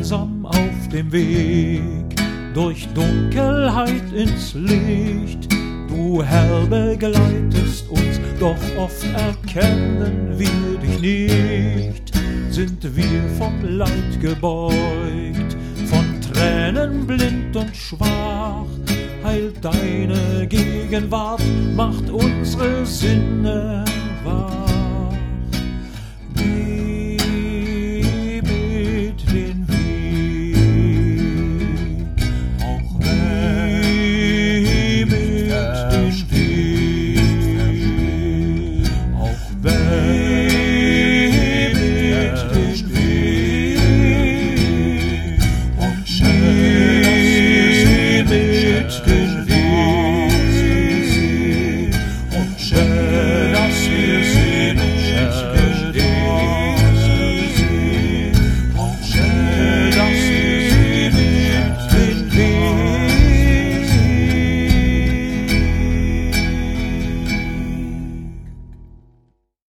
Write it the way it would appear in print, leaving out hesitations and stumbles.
einsam auf dem Weg, durch Dunkelheit ins Licht. Du Herr begleitest uns, doch oft erkennen wir dich nicht. Sind wir vom Leid gebeugt, von Tränen blind und schwach, heilt deine Gegenwart, macht unsere Sinne wach.